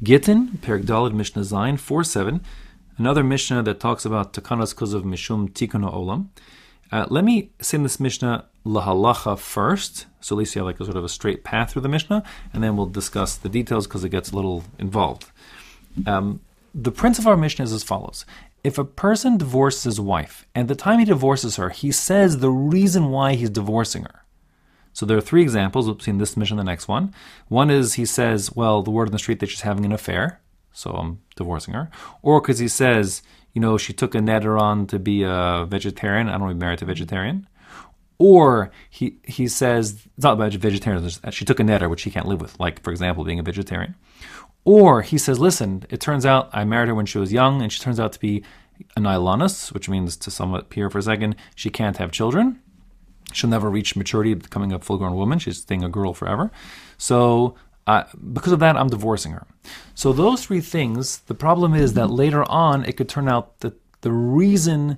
Gittin, Perek Daled, Mishnah Zayin, 4-7, another Mishnah that talks about Takanas Kuzav Mishum Tikkun Olam. Let me say in this Mishnah lahalacha first, so at least you have like a sort of a straight path through the Mishnah, and then we'll discuss the details because it gets a little involved. The principle of our Mishnah is as follows. If a person divorces his wife, and at the time he divorces her, he says the reason why he's divorcing her. So there are three examples between this Mishnah and the next one. One is he says, well, the word on the street that she's having an affair, so I'm divorcing her. Or because he says, she took a neder on to be a vegetarian, I don't want to be married to a vegetarian. Or he says, it's not about vegetarian, she took a neder, which he can't live with, like, for example, being a vegetarian. Or he says, listen, it turns out I married her when she was young, and she turns out to be an Ailanus, which means, to somewhat peer for a second, she can't have children. She'll never reach maturity, becoming a full-grown woman. She's staying a girl forever. So because of that, I'm divorcing her. So those three things, the problem is that later on, it could turn out that the reason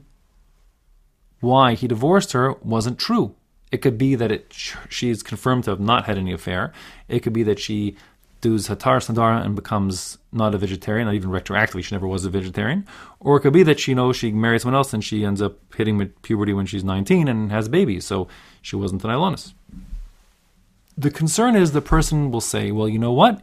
why he divorced her wasn't true. It could be that she's confirmed to have not had any affair. It could be that she does Hatar Sadara and becomes not a vegetarian, not even retroactively, she never was a vegetarian. Or it could be that she marries someone else and she ends up hitting puberty when she's 19 and has babies, so she wasn't an Ailanus. The concern is the person will say, well, you know what?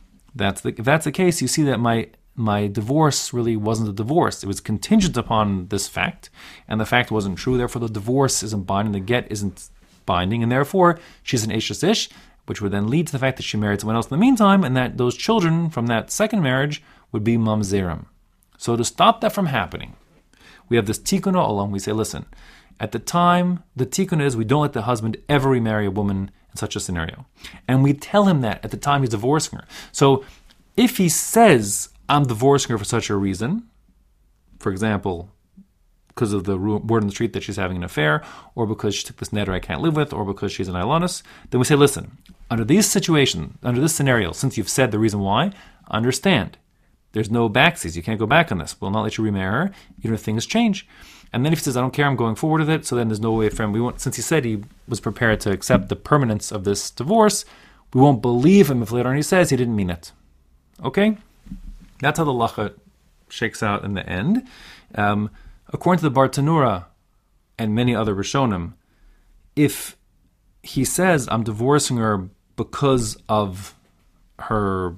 If that's the case, you see that my divorce really wasn't a divorce. It was contingent upon this fact, and the fact wasn't true. Therefore, the divorce isn't binding, the get isn't binding, and therefore, she's an Eishes Ish, which would then lead to the fact that she married someone else in the meantime, and that those children from that second marriage would be mamzerim. So to stop that from happening, we have this tikkun olam. We say, listen, at the time, the tikkun is we don't let the husband ever remarry a woman in such a scenario. And we tell him that at the time he's divorcing her. So if he says, I'm divorcing her for such a reason, for example, because of the word on the street that she's having an affair, or because she took this neder I can't live with, or because she's an Ailanus, then we say, listen, under this scenario, since you've said the reason why, understand, there's no backsies, you can't go back on this. We'll not let you remarry her, even if things change. And then if he says, I don't care, I'm going forward with it, so then there's no way for him, since he said he was prepared to accept the permanence of this divorce, we won't believe him if later on he says he didn't mean it. Okay? That's how the lacha shakes out in the end. According to the Bartanura and many other Rishonim, if he says, I'm divorcing her because of her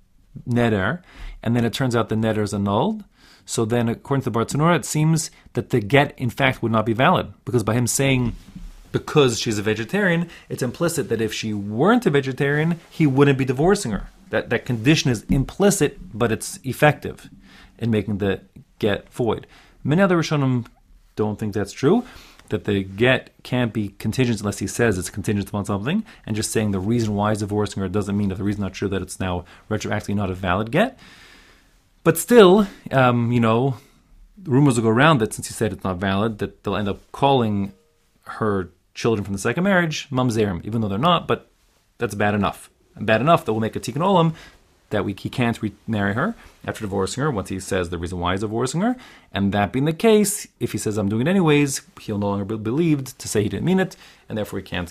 neder, and then it turns out the neder is annulled, so then according to the Bartanura, it seems that the get, in fact, would not be valid, because by him saying, because she's a vegetarian, it's implicit that if she weren't a vegetarian, he wouldn't be divorcing her. That condition is implicit, but it's effective in making the get void. Many other Rishonim don't think that's true, that the get can't be contingent unless he says it's contingent upon something, and just saying the reason why he's divorcing her doesn't mean that the reason not true that it's now retroactively not a valid get. But still, rumors will go around that since he said it's not valid, that they'll end up calling her children from the second marriage mamzerim, even though they're not, but that's bad enough. And bad enough that we'll make a tikkun olam that he can't remarry her after divorcing her once he says the reason why he's divorcing her. And that being the case, if he says I'm doing it anyways, he'll no longer be believed to say he didn't mean it, and therefore he can't,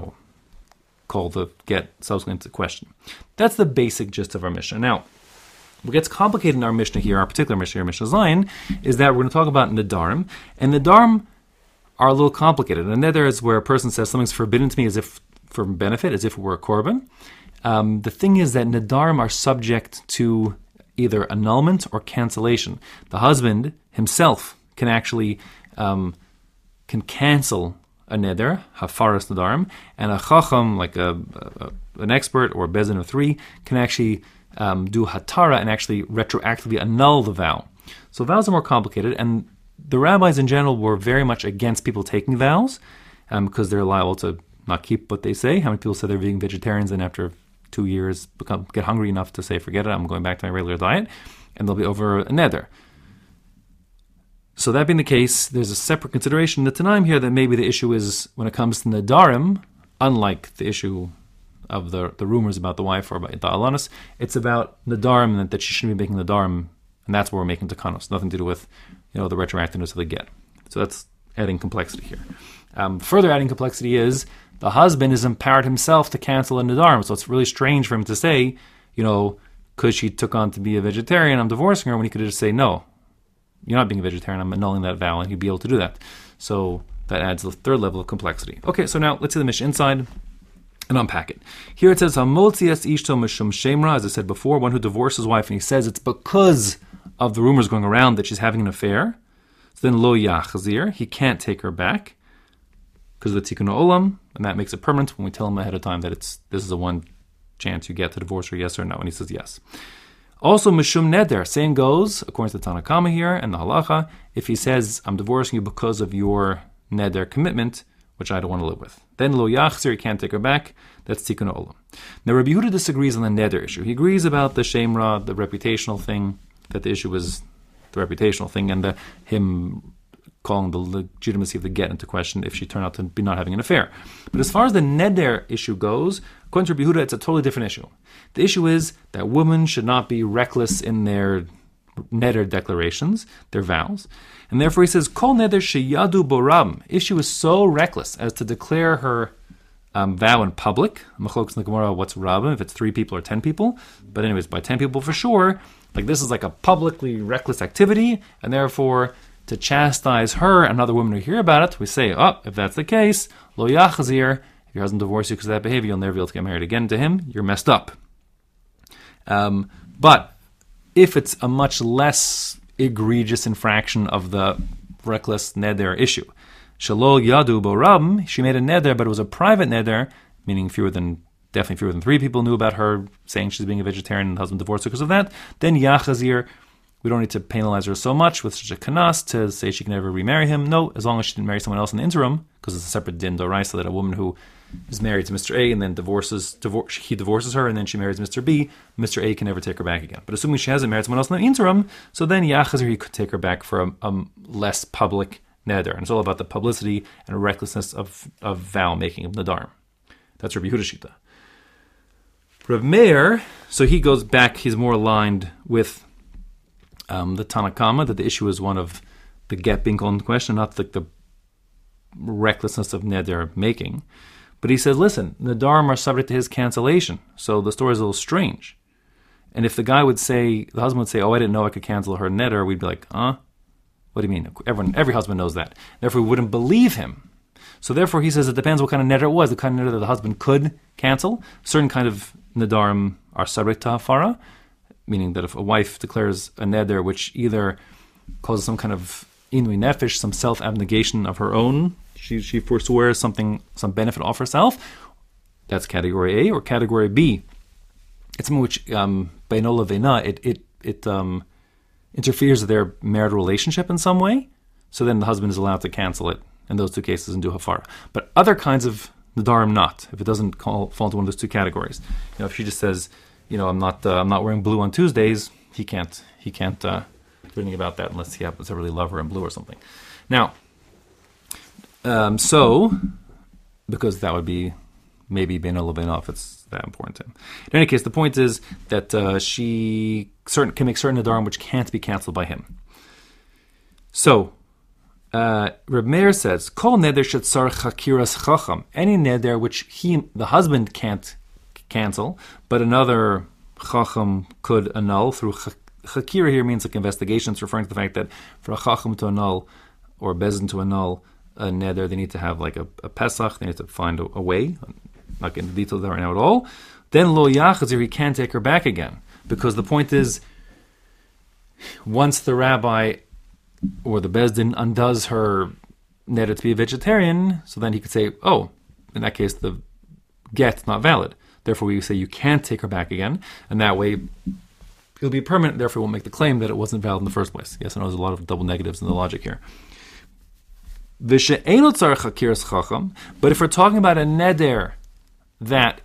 call the get subsequent into question. That's the basic gist of our Mishnah. Now, what gets complicated in our Mishnah here, our particular Mishnah here, Mishnah Zayin, is that we're going to talk about Nedarim, and Nedarim are a little complicated. A neder is where a person says something's forbidden to me as if for benefit, as if it were a korban. The thing is that Nedarim are subject to either annulment or cancellation. The husband himself can actually can cancel a neder, hafaras Nedarim, and a chacham, like an expert or a bezin of three, can actually do hatara and actually retroactively annul the vow. So vows are more complicated, and the rabbis in general were very much against people taking vows because they're liable to not keep what they say. How many people say they're being vegetarians and after 2 years get hungry enough to say, forget it, I'm going back to my regular diet, and they'll be over a neder. So that being the case, there's a separate consideration in the Tanaim here that maybe the issue is when it comes to Nedarim, unlike the issue of the rumors about the wife or about the Ailanus, it's about Nedarim and that she shouldn't be making Nedarim, and that's what we're making Takanos. Nothing to do with the retroactiveness of the get. So that's adding complexity here. Further adding complexity is the husband is empowered himself to cancel a Nedarim, so it's really strange for him to say, because she took on to be a vegetarian, I'm divorcing her, when he could just say, no, you're not being a vegetarian, I'm annulling that vow, and he'd be able to do that. So that adds the third level of complexity. Okay, so now let's see the Mishnah inside and unpack it. Here it says, Hamotzias ishto mishum shemra, as I said before, one who divorces his wife, and he says it's because of the rumors going around that she's having an affair. So then lo yachzir, he can't take her back because of the tikkun olam, and that makes it permanent when we tell him ahead of time that this is the one chance you get to divorce her, yes or no, and he says yes. Also, mishum neder, same goes, according to the Tanna Kama here, and the halacha, if he says, I'm divorcing you because of your neder commitment, which I don't want to live with. Then lo yachzir, he can't take her back, that's tikkun olam. Now Rabbi Yehuda disagrees on the neder issue. He agrees about the shemra, the reputational thing, that the issue was the reputational thing, and him calling the legitimacy of the get into question if she turned out to be not having an affair. But as far as the neder issue goes, according to Rabbi Yehuda, it's a totally different issue. The issue is that women should not be reckless in their neder declarations, their vows. And therefore he says, Kol neder sheyadu borab. If she was so reckless as to declare her vow in public, machlokes in the Gemara, what's rabim, if it's 3 people or 10 people, but anyways, by 10 people for sure, like this is like a publicly reckless activity, and therefore to chastise her and other women who hear about it, we say, if that's the case, lo yachzir, if your husband divorced you because of that behavior, you'll never be able to get married again to him, you're messed up. But if it's a much less egregious infraction of the reckless neder issue, shalol yadu borab, she made a neder, but it was a private neder, meaning definitely fewer than 3 people knew about her saying she's being a vegetarian and the husband divorced her because of that, then yachazir, we don't need to penalize her so much with such a kanas to say she can never remarry him. No, as long as she didn't marry someone else in the interim, because it's a separate din doraisa that a woman who is married to Mr. A and then he divorces her and then she marries Mr. B, Mr. A can never take her back again. But assuming she hasn't married someone else in the interim, so then yachazir, he could take her back for a less public neder. And it's all about the publicity and recklessness of vow making of nadar. That's Rabbi Yehuda shita. Rav Meir, so he goes back, he's more aligned with the Tanna Kama, that the issue is one of the get being called into question, not the recklessness of neder making. But he says, listen, nadarim are subject to his cancellation, so the story is a little strange. And if the guy would say, the husband would say, I didn't know I could cancel her neder, we'd be like, what do you mean? Every husband knows that. Therefore, we wouldn't believe him. So therefore, he says it depends what kind of neder it was, the kind of neder that the husband could cancel. Certain kind of nadarim are subject to hafara, meaning that if a wife declares a neder which either causes some kind of inui nefesh, some self-abnegation of her own, she forswears some benefit of herself, that's category A. Or category B, it's something which beino levena, it interferes with their marital relationship in some way, so then the husband is allowed to cancel it in those 2 cases and do hafara. But other kinds of nadarim not, if it doesn't fall into one of those 2 categories. If she just says, I'm not wearing blue on Tuesdays, he can't do anything about that unless he happens to really love her in blue or something. Now, so because that would be maybe beino levena if it's that important to him. In any case, the point is that she can make certain nadarim which can't be canceled by him. So Reb Meir says, Kol neder shetzar chakiras chacham, any neder which the husband can't cancel, but another chacham could annul through chakira. Here means like investigation. It's referring to the fact that for a chacham to annul or bezin to annul a neder, they need to have like a pesach. They need to find a way. I'm not getting into detail there right now at all. Then lo yachazir, he can't take her back again, because the point is, once the rabbi or the bezdin undoes her neder to be a vegetarian, so then he could say, in that case the get's not valid. Therefore, we say you can't take her back again, and that way it'll be permanent. Therefore, we'll make the claim that it wasn't valid in the first place. Yes, I know there's a lot of double negatives in the logic here. But if we're talking about a neder that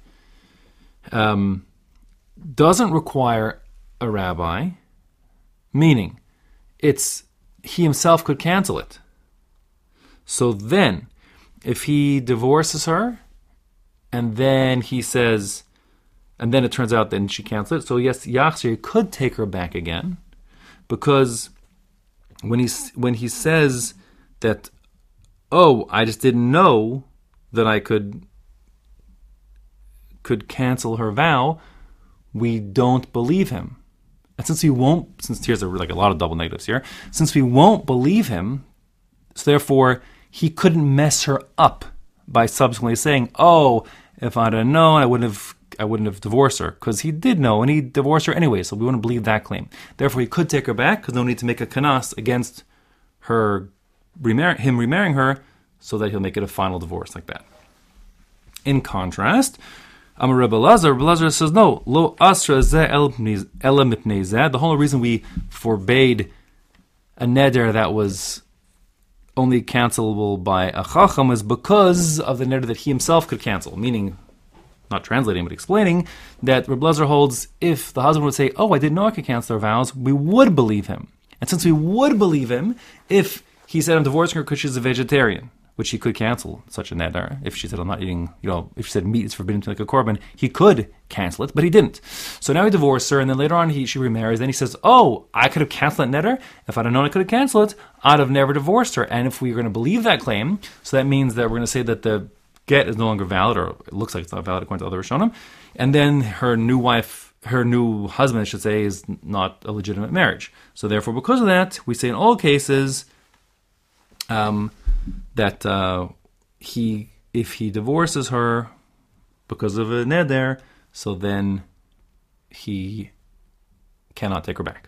doesn't require a rabbi, meaning he himself could cancel it. So then, if he divorces her, and then he says, and then it turns out then she canceled it. So yes, Yachzir could take her back again, because when he says that, I just didn't know that I could cancel her vow, we don't believe him. And since here's like a lot of double negatives here, since we won't believe him, so therefore he couldn't mess her up by subsequently saying, oh, if I'd have known, I wouldn't have divorced her, because he did know and he divorced her anyway, so we wouldn't believe that claim. Therefore, he could take her back because no need to make a kanas against him remarrying her, so that he'll make it a final divorce like that. In contrast, Amar Rebbe Lazar says no. Lo asra zeh ela mipnei zeh. The whole reason we forbade a neder that was only cancelable by a chacham is because of the neder that he himself could cancel. Meaning, not translating but explaining, that Rebbe Lazar holds if the husband would say, "Oh, I didn't know I could cancel our vows," we would believe him. And since we would believe him, if he said, "I'm divorcing her because she's a vegetarian," which he could cancel such a neder. If she said, "I'm not eating," if she said meat is forbidden to make a korban, he could cancel it, but he didn't. So now he divorced her, and then later on she remarries. Then he says, "Oh, I could have canceled that neder. If I'd have known I could have canceled it, I'd have never divorced her." And if we're going to believe that claim, so that means that we're going to say that the get is no longer valid, or it looks like it's not valid according to other Rishonim, and then her new husband, I should say, is not a legitimate marriage. So therefore, because of that, we say in all cases, that if he divorces her because of a neder, so then he cannot take her back.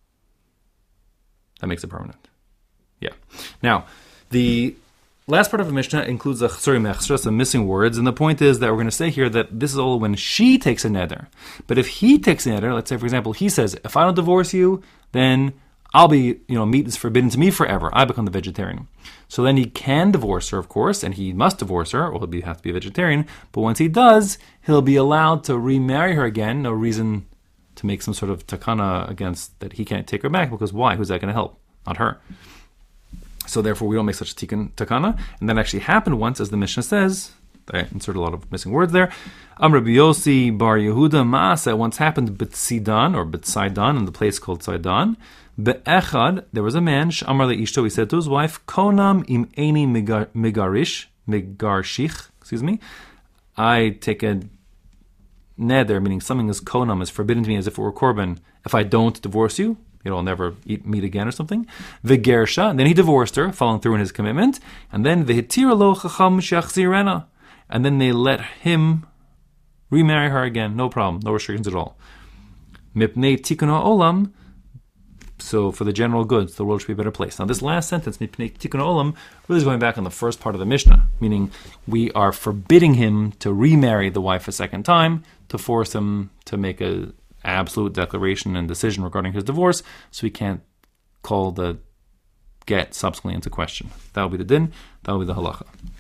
That makes it permanent. Yeah. Now, the last part of the Mishnah includes a chsuri mechsra, some missing words, and the point is that we're going to say here that this is all when she takes a neder. But if he takes a neder, let's say, for example, he says, if I don't divorce you, then I'll be, meat is forbidden to me forever. I become the vegetarian. So then he can divorce her, of course, and he must divorce her, or he'll have to be a vegetarian. But once he does, he'll be allowed to remarry her again. No reason to make some sort of takana against that he can't take her back, because why? Who's that going to help? Not her. So therefore, we don't make such a takana. And that actually happened once, as the Mishnah says. I insert a lot of missing words there. Rabbi Yossi bar Yehuda Maaseh once happened B'Tzidan, or B'Tzaidan, in the place called Tzaidan. Be'echad, there was a man, Sh'amar le'ishto, he said to his wife, Konam im eini migarshich, I take a neder, meaning something is konam, is forbidden to me as if it were korban, if I don't divorce you, I'll never eat meat again or something. V'gersha, and then he divorced her, following through in his commitment, and then v'hitir lo chacham shachzirena, and then they let him remarry her again, no problem, no restrictions at all. Mipnei tikkun ha'olam, so for the general good, the world should be a better place. Now this last sentence, Mipnei tikkun ha'olam, really is going back on the first part of the Mishnah, meaning we are forbidding him to remarry the wife a second time, to force him to make a absolute declaration and decision regarding his divorce, so he can't call the get subsequently into question. That will be the din, that will be the halacha.